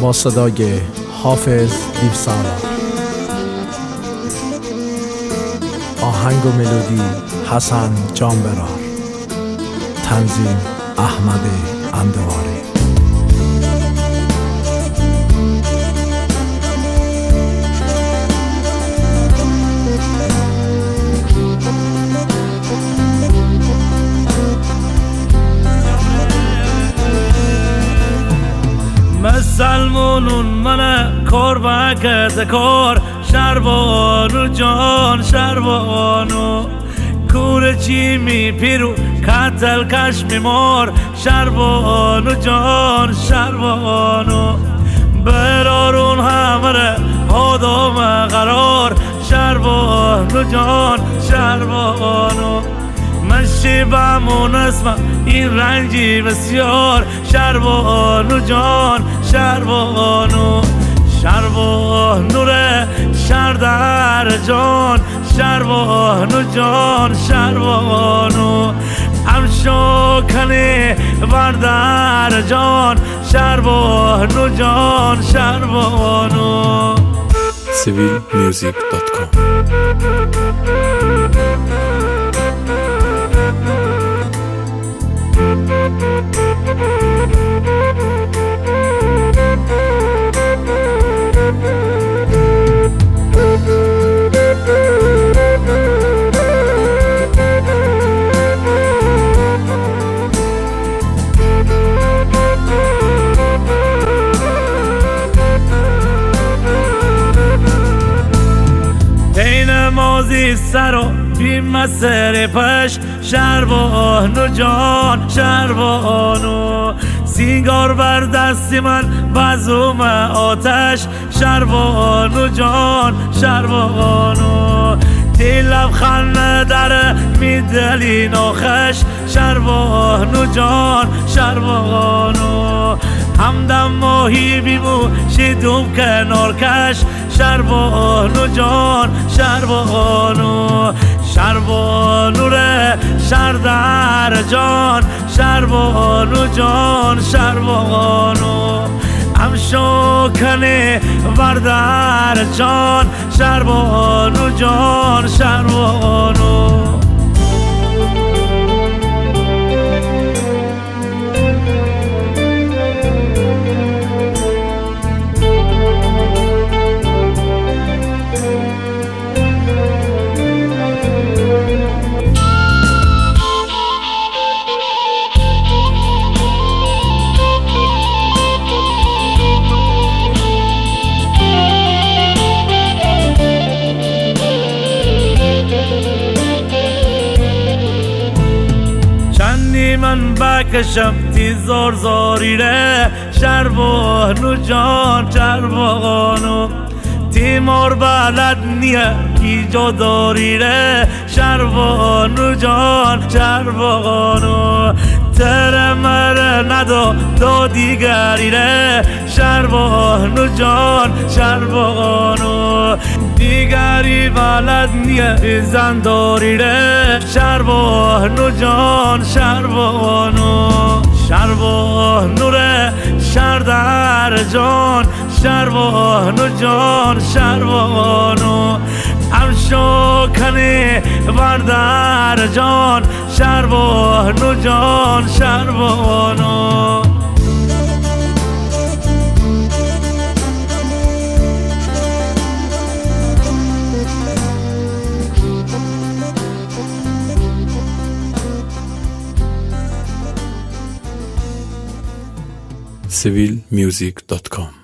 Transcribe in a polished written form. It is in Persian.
با صدای حافظ دیوسالار. آهنگ و ملودی حسن جانبرار. تنظیم احمد اندواری. مسلمونون منه کربک کار شربانو جان شربانو کور چی می پیرو کتل کش می مار شربانو جان شربانو برارون همره آدم قرار شربانو جان شربانو مشیبمون اسمم این رنجی بسیار شربانو جان شربانو شربانو ره شر در جان شربانو جان شربانو همشو کنی بردر جان شربانو جان شربانو. civilmusic.com نمازی سر و بیم سر پش شربانو جان شربانو سیگار بر دستی من بزوم آتش شربانو جان شربانو دلم خنده در میدلی ناخش شربانو جان شربانو همدم ماهی بیمو شیدوم کنار کش شربانو جان شربانو شربانو ره شر در جان شربانو جان شربانو همشو کنه بردر جان شربانو جان شربانو. من بکشم تی زار زاری ره شربانو جان شربانو تیمار بلد نیه کی جا داری ره شربانو جان شربانو تره مره ندا دا دیگری ره شربانو جان شربانو دیگری بلد نیه زنداری ره شربانو جان شربانو شربانو ره شر در جان شربانو جان شربانو همشو کنی بردر جان شربانو جان شربانو. civilmusic.com